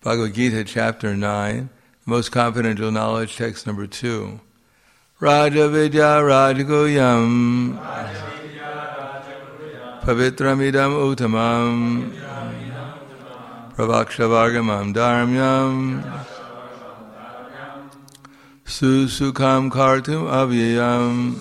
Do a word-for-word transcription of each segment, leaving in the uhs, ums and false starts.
Bhagavad Gita, chapter nine, most confidential knowledge, text number two. Raja Vidya Rajagoyam Pavitramidam Uttamam Pravakshavargamam Dharmyam Susukham Kartum Avyayam.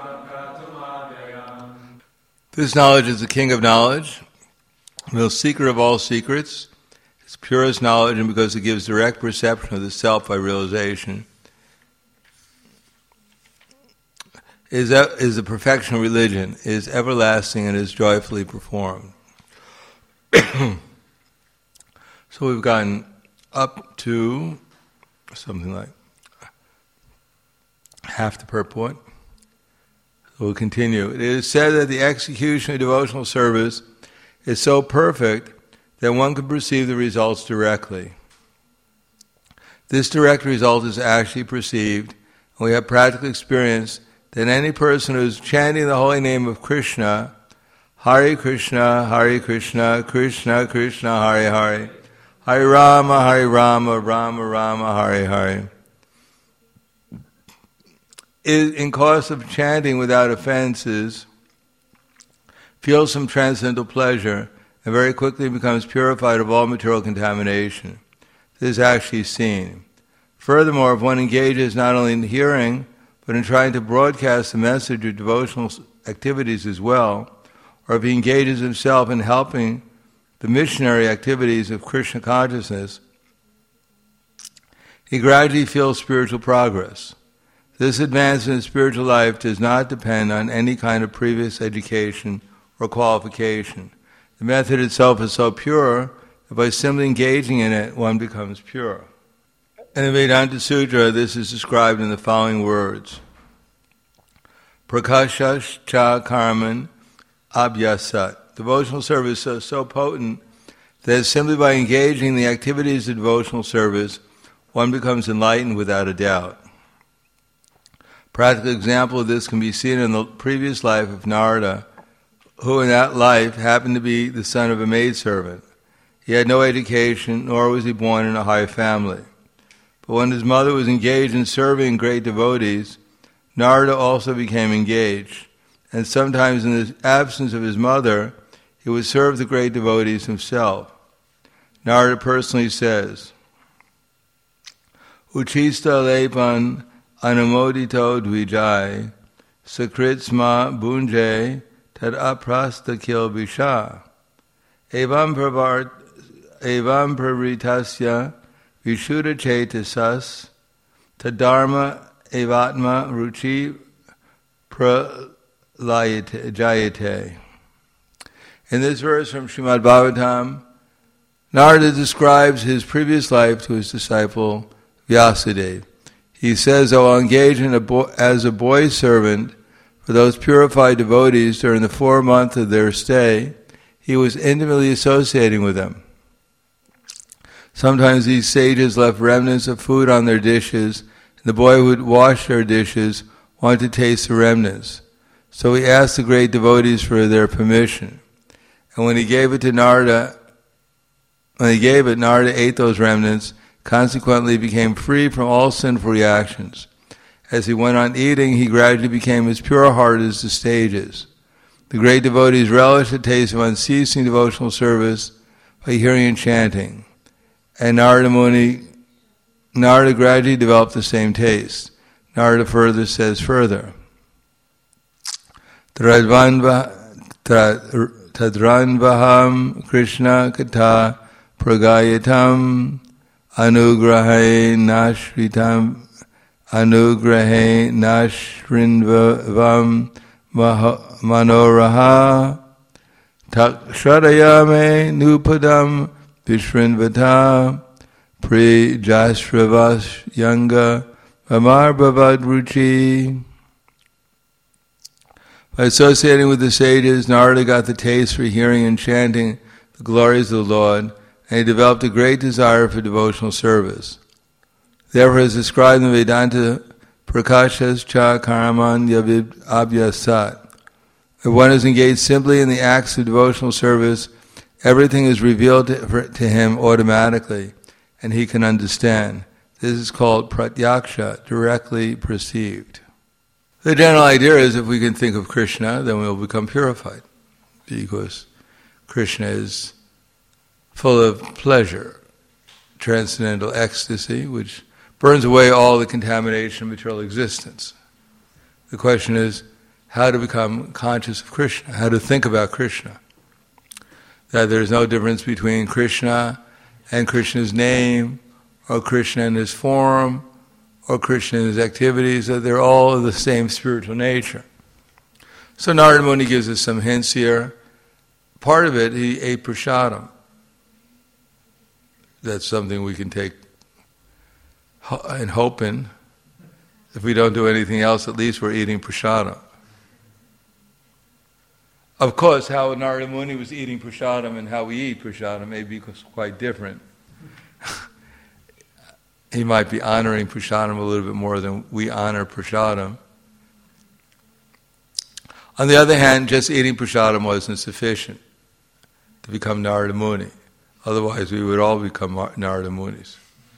This knowledge is the king of knowledge, the seeker of all secrets. It's purest knowledge, and because it gives direct perception of the self by realization, is a, is the perfection of religion, is everlasting and is joyfully performed. So we've gotten up to something like half the purport. So we'll continue. It is said that the execution of devotional service is so perfect that one can perceive the results directly. This direct result is actually perceived, and we have practical experience that any person who is chanting the holy name of Krishna, Hare Krishna, Hare Krishna, Krishna Krishna, Hare Hare, Hare Rama, Hare Rama, Rama Rama, Hare Hare, is, in course of chanting without offenses, feels some transcendental pleasure and very quickly becomes purified of all material contamination. This is actually seen. Furthermore, if one engages not only in hearing, but in trying to broadcast the message of devotional activities as well, or if he engages himself in helping the missionary activities of Krishna consciousness, he gradually feels spiritual progress. This advancement in spiritual life does not depend on any kind of previous education or qualification. The method itself is so pure that by simply engaging in it, one becomes pure. In the Vedanta Sutra, this is described in the following words. Prakashas cha karman abhyasat. Devotional service is so potent that simply by engaging in the activities of devotional service, one becomes enlightened without a doubt. Practical example of this can be seen in the previous life of Narada, who in that life happened to be the son of a maidservant. He had no education, nor was he born in a high family. But when his mother was engaged in serving great devotees, Narada also became engaged, and sometimes in the absence of his mother, he would serve the great devotees himself. Narada personally says, Uchista lepan anumodito dvijai, sakritsma bunjay, tad aprasta kilbisha. Evam pravart, evam pravritasya, vishuddha chetasas, tadharma evatma ruchi pralayate. In this verse from Srimad Bhagavatam, Narada describes his previous life to his disciple Vyasadeva. He says, I will engage in a bo- as a boy servant for those purified devotees during the four months of their stay. He was intimately associating with them. Sometimes these sages left remnants of food on their dishes, and the boy who would wash their dishes wanted to taste the remnants. So he asked the great devotees for their permission. And when he gave it to Narada, when he gave it, Narada ate those remnants, consequently became free from all sinful reactions. As he went on eating, he gradually became as pure-hearted as the sages. The great devotees relished the taste of unceasing devotional service by hearing and chanting. And Narada Muni, Narada gradually developed the same taste. Narada further says further, Tadranvaham Krishna Kata Pragayatam Anugrahe Nashritam Anugrahe Nashrinvam Manoraha Takshadayame Nupadam Vishrinvata Pri Jasravas Yanga Amar Bhavadruchi. By associating with the sages, Narada got the taste for hearing and chanting the glories of the Lord, and he developed a great desire for devotional service. Therefore, as described in Vedanta, Prakashas cha karaman yavid abhyasat. If one is engaged simply in the acts of devotional service, everything is revealed to, to him automatically, and he can understand. This is called pratyaksha, directly perceived. The general idea is if we can think of Krishna, then we'll become purified, because Krishna is full of pleasure, transcendental ecstasy, which burns away all the contamination of material existence. The question is how to become conscious of Krishna, how to think about Krishna. That there's no difference between Krishna and Krishna's name, or Krishna and his form, or Krishna and his activities, that they're all of the same spiritual nature. So Narada Muni gives us some hints here. Part of it, he ate prasadam. That's something we can take and hope in. If we don't do anything else, at least we're eating prasadam. Of course, how Narada Muni was eating prasadam and how we eat prasadam may be quite different. He might be honoring prasadam a little bit more than we honor prasadam. On the other hand, just eating prasadam wasn't sufficient to become Narada Muni. Otherwise, we would all become Narada Munis.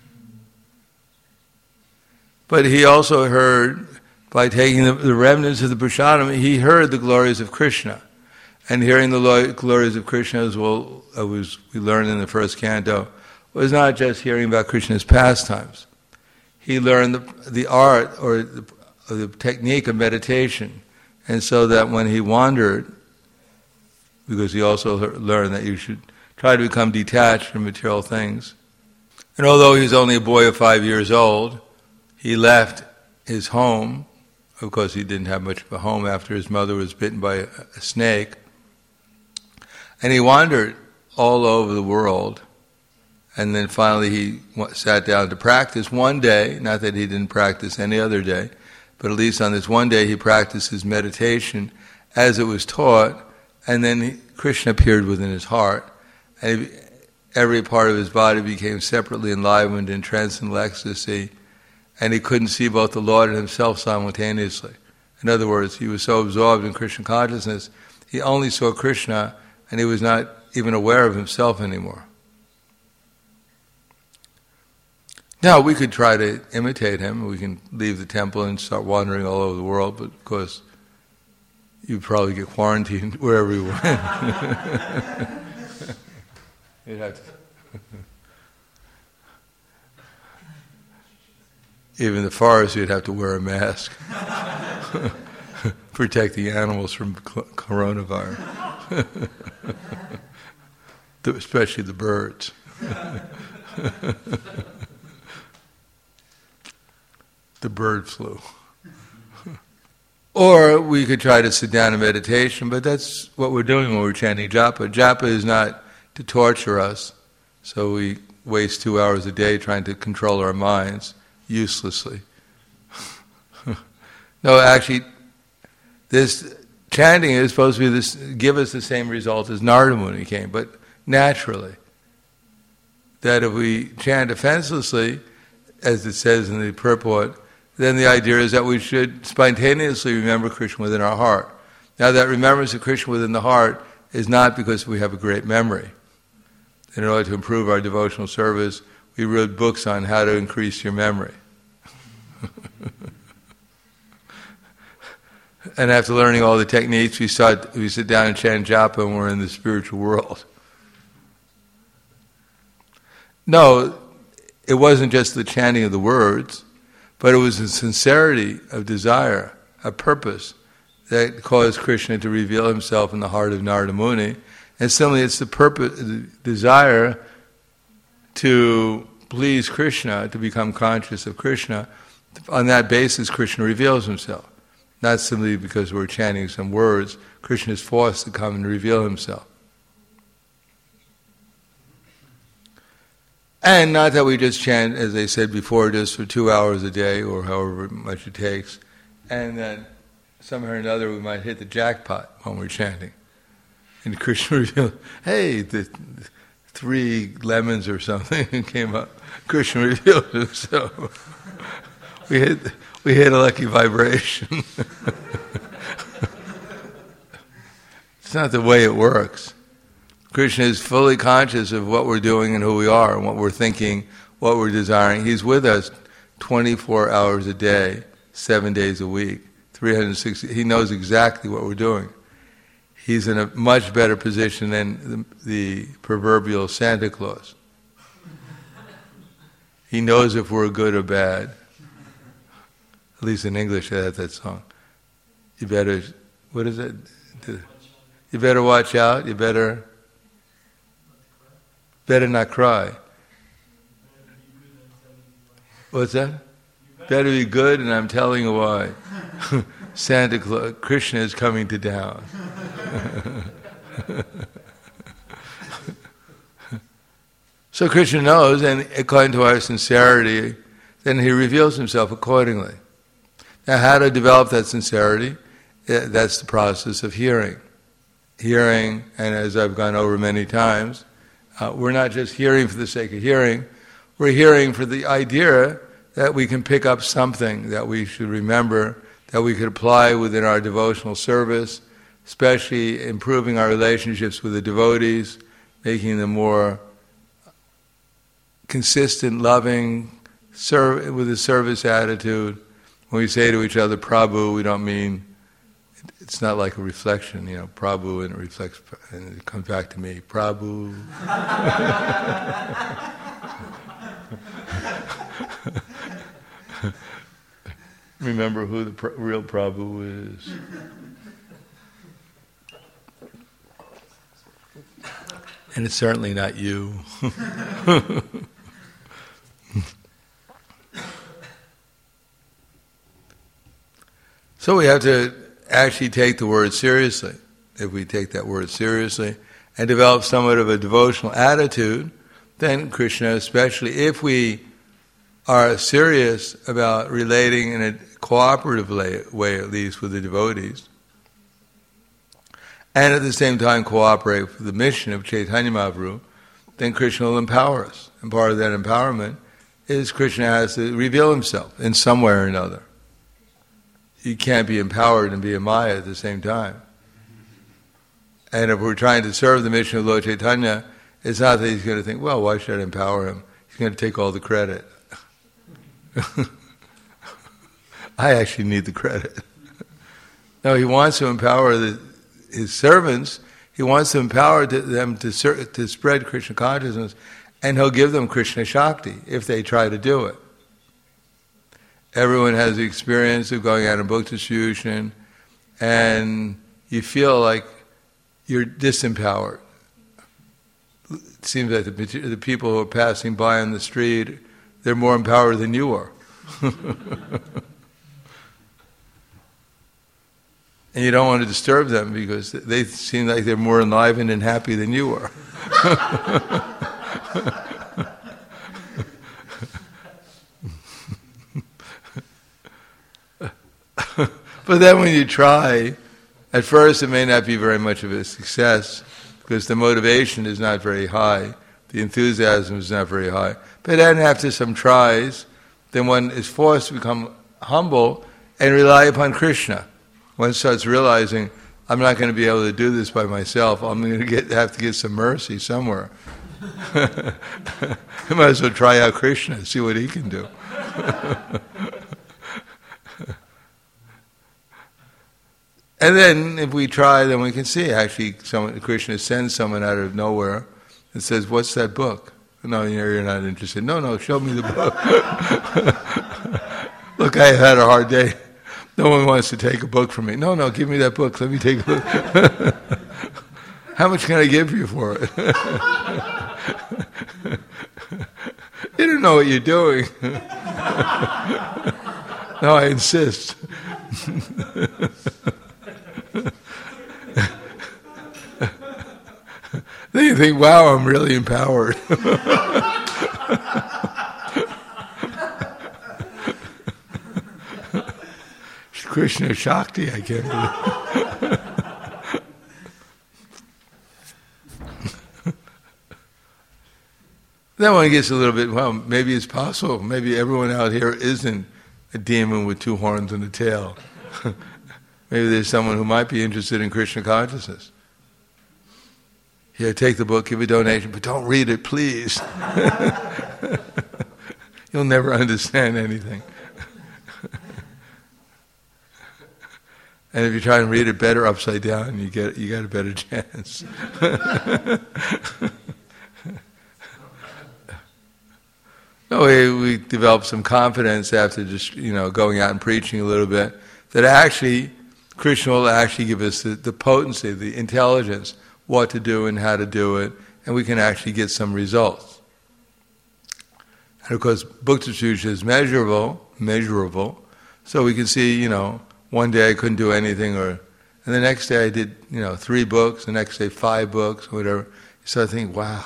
But he also heard, by taking the, the remnants of the prasadam, he heard the glories of Krishna. And hearing the lo- glories of Krishna, as well as was, we learned in the first canto, was not just hearing about Krishna's pastimes. He learned the, the art or the, or the technique of meditation. And so that when he wandered, because he also learned that you should try to become detached from material things. And although he was only a boy of five years old, he left his home. Of course, he didn't have much of a home after his mother was bitten by a, a snake. And he wandered all over the world. And then finally he sat down to practice one day, not that he didn't practice any other day, but at least on this one day he practiced his meditation as it was taught, and then he, Krishna appeared within his heart, and he, every part of his body became separately enlivened in transcendental ecstasy, and he couldn't see both the Lord and himself simultaneously. In other words, he was so absorbed in Krishna consciousness, he only saw Krishna, and he was not even aware of himself anymore. Now, we could try to imitate him. We can leave the temple and start wandering all over the world, but of course, you'd probably get quarantined wherever you went. You'd have to. Even the forest, you'd have to wear a mask. Protect the animals from coronavirus. Especially the birds. The bird flu. Or we could try to sit down in meditation, but that's what we're doing when we're chanting japa. Japa is not to torture us, so we waste two hours a day trying to control our minds uselessly. No, actually, this chanting is supposed to be this, give us the same result as Narada Muni came, but naturally. That if we chant offenselessly, as it says in the purport, then the idea is that we should spontaneously remember Krishna within our heart. Now that remembrance of Krishna within the heart is not because we have a great memory. In order to improve our devotional service, we wrote books on how to increase your memory. And after learning all the techniques, we start, we sit down and chant japa and we're in the spiritual world. No, it wasn't just the chanting of the words, but it was the sincerity of desire, a purpose, that caused Krishna to reveal himself in the heart of Narada Muni. And similarly, it's the purpose, the desire to please Krishna, to become conscious of Krishna. On that basis, Krishna reveals himself. Not simply because we're chanting some words. Krishna is forced to come and reveal himself. And not that we just chant, as they said before, just for two hours a day or however much it takes, and then somehow or another we might hit the jackpot when we're chanting. And Krishna revealed, hey, the three lemons or something came up. Krishna revealed himself. we hit we hit a lucky vibration. It's not the way it works. Krishna is fully conscious of what we're doing and who we are and what we're thinking what we're desiring. He's with us twenty-four hours a day, seven days a week, three hundred sixty. He knows exactly what we're doing. He's in a much better position than the, the proverbial Santa Claus. He knows if we're good or bad. At least in English, I have that song. You better, what is it? You better watch out. You better, better not cry. What's that? Better be good, and I'm telling you why. Santa Claus, Krishna is coming to town. So Krishna knows, and according to our sincerity, then he reveals himself accordingly. Now, how to develop that sincerity? That's the process of hearing. Hearing, and as I've gone over many times, uh, we're not just hearing for the sake of hearing, we're hearing for the idea that we can pick up something that we should remember, that we could apply within our devotional service, especially improving our relationships with the devotees, making them more consistent, loving, serve, with a service attitude. When we say to each other, Prabhu, we don't mean, it's not like a reflection, you know, Prabhu, and it reflects, and it comes back to me, Prabhu. Remember who the pr- real Prabhu is. And it's certainly not you. So we have to actually take the word seriously. If we take that word seriously and develop somewhat of a devotional attitude, then Krishna, especially if we are serious about relating in a cooperative way, at least, with the devotees, and at the same time cooperate with the mission of Chaitanya Mahaprabhu, then Krishna will empower us. And part of that empowerment is Krishna has to reveal himself in some way or another. You can't be empowered and be a Maya at the same time. And if we're trying to serve the mission of Lord Chaitanya, it's not that he's going to think, well, why should I empower him? He's going to take all the credit. I actually need the credit. No, he wants to empower the, his servants. He wants to empower to, them to, ser- to spread Krishna consciousness, and he'll give them Krishna Shakti if they try to do it. Everyone has the experience of going out on book distribution, and you feel like you're disempowered. It seems like the, the people who are passing by on the street, they're more empowered than you are. And you don't want to disturb them because they seem like they're more enlivened and happy than you are. But then when you try, at first it may not be very much of a success because the motivation is not very high, the enthusiasm is not very high. But then after some tries, then one is forced to become humble and rely upon Krishna. One starts realizing, I'm not going to be able to do this by myself. I'm going to get, have to get some mercy somewhere. I might as well try out Krishna, see what he can do. And then if we try, then we can see actually someone, Krishna sends someone out of nowhere and says, what's that book? No, you're not interested. No, no, show me the book. Look, I had a hard day. No one wants to take a book from me. No, no, give me that book. Let me take a look. How much can I give you for it? You don't know what you're doing. No, I insist. Then you think, wow, I'm really empowered. Krishna Shakti, I can't believe. Then one gets a little bit, well, maybe it's possible. Maybe everyone out here isn't a demon with two horns and a tail. Maybe there's someone who might be interested in Krishna consciousness. Here, take the book, give a donation, but don't read it, please. you'll never understand anything. And if you try and read it better upside down, you get you got a better chance. No, we, we developed some confidence after just you know going out and preaching a little bit that actually Krishna will actually give us the, the potency, the intelligence, what to do and how to do it, and we can actually get some results. And of course, Bhukti Sutra is measurable, measurable, so we can see, you know, one day I couldn't do anything, or and the next day I did, you know, three books, the next day five books, or whatever. So I think, wow,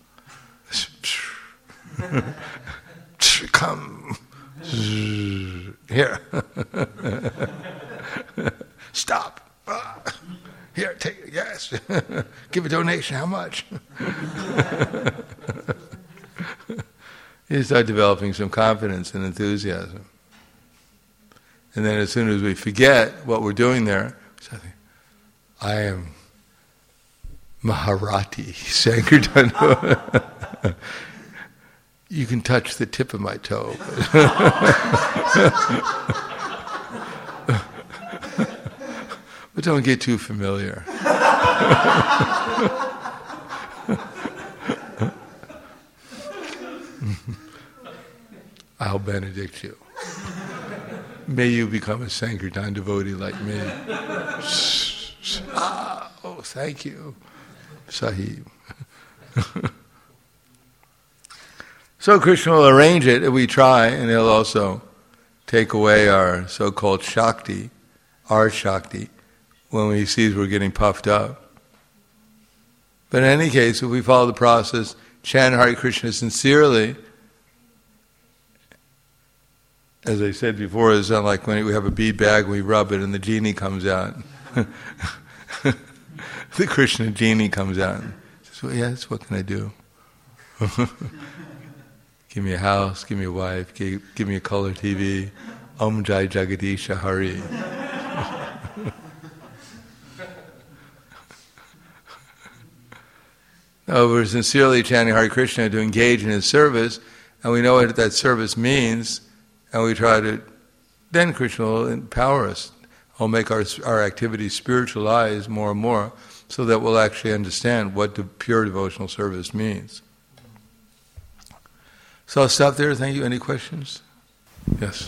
come here, stop, here, take it, yes, give a donation. How much? You start developing some confidence and enthusiasm. And then as soon as we forget what we're doing there, so I, think, I am Maharati, Sankirtan. You can touch the tip of my toe. But don't get too familiar. I'll benedict you. May you become a Sankirtan devotee like me. Ah, oh, thank you, Sahib. So Krishna will arrange it if we try, and he'll also take away our so-called Shakti, our Shakti, when he sees we're getting puffed up. But in any case, if we follow the process, chant Hare Krishna sincerely, as I said before, it's not like when we have a bead bag and we rub it and the genie comes out. The Krishna genie comes out and says, well, yes, what can I do? Give me a house, give me a wife, give, give me a color T V. Om Jai Jagadisha Hari. No, we're sincerely chanting Hare Krishna to engage in his service, and we know what that service means, and we try to, then Krishna will empower us. He'll make our, our activities spiritualized more and more, so that we'll actually understand what the pure devotional service means. So I'll stop there. Thank you. Any questions? Yes.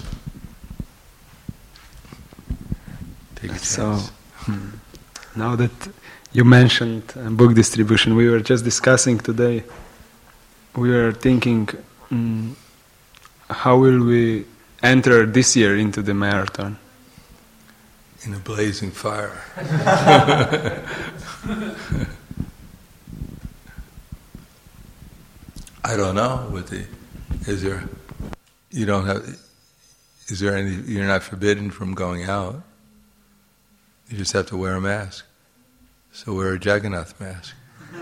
Take a chance. So, now that you mentioned uh, book distribution, we were just discussing today, we were thinking, um, how will we enter this year into the marathon? In a blazing fire. I don't know. With the, is there? You don't have. Is there any? You're not forbidden from going out. You just have to wear a mask. So wear a Jagannath mask.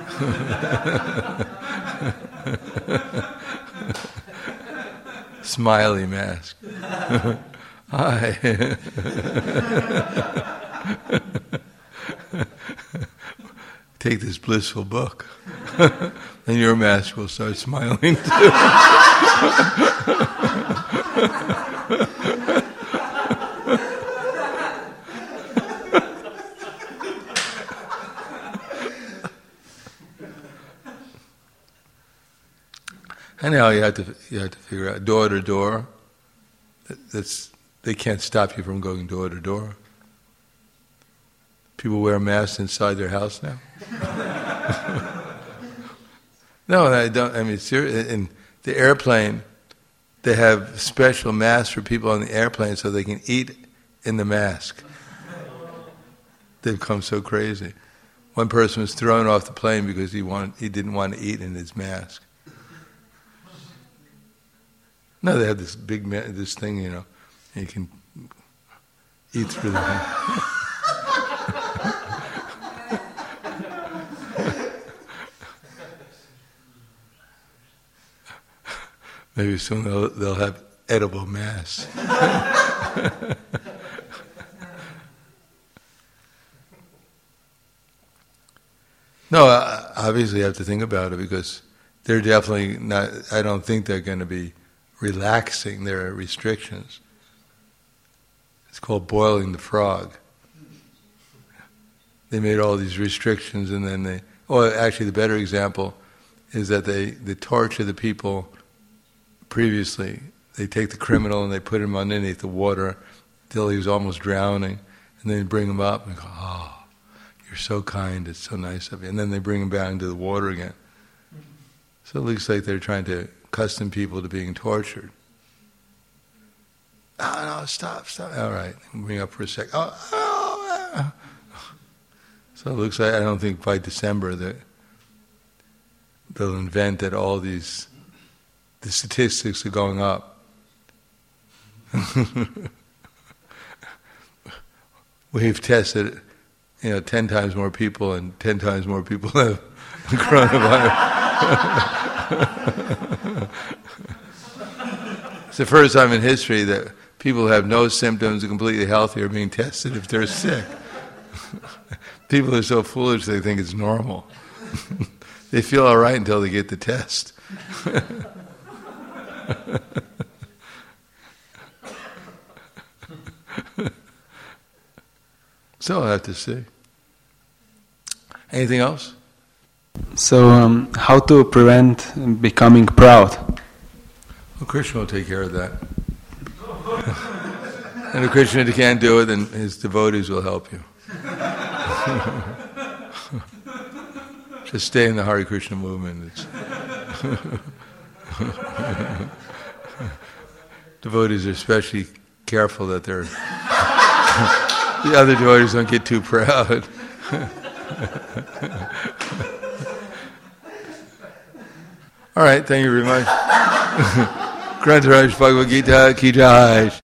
Smiley mask. Hi. Take this blissful book, and your mask will start smiling too. Anyhow, you have to you have to figure out door to door. That's they can't stop you from going door to door. People wear masks inside their house now. No, I don't. I mean, seriously, in the airplane, they have special masks for people on the airplane so they can eat in the mask. They've become so crazy. One person was thrown off the plane because he wanted, he didn't want to eat in his mask. No, they have this big ma- this thing, you know, you can eat through the mask. Maybe soon they'll, they'll have edible mass. No, obviously you have to think about it because they're definitely not, I don't think they're going to be relaxing their restrictions. It's called boiling the frog. They made all these restrictions, and then they... Well, actually, the better example is that they, they torture the people previously. They take the criminal and they put him underneath the water till he was almost drowning, and then they bring him up and go, "Oh, you're so kind, it's so nice of you." And then they bring him back into the water again. So it looks like they're trying to accustom people to being tortured. "Oh, no, stop, stop." "All right, bring up for a sec." "Oh, oh, oh." So it looks like, I don't think by December that they'll invent that all these, the statistics are going up. We've tested, you know, ten times more people, and ten times more people have coronavirus. It's the first time in history that people who have no symptoms, are completely healthy, are being tested if they're sick. People are so foolish they think it's normal. They feel all right until they get the test. So I'll have to see. Anything else? So, um, how to prevent becoming proud? Well, Krishna will take care of that. And if Krishna can't do it, then his devotees will help you. Just stay in the Hare Krishna movement. It's devotees are especially careful that they're the other devotees don't get too proud. All right, thank you very much. Grantaraj Bhagavad Gita Ki Jai.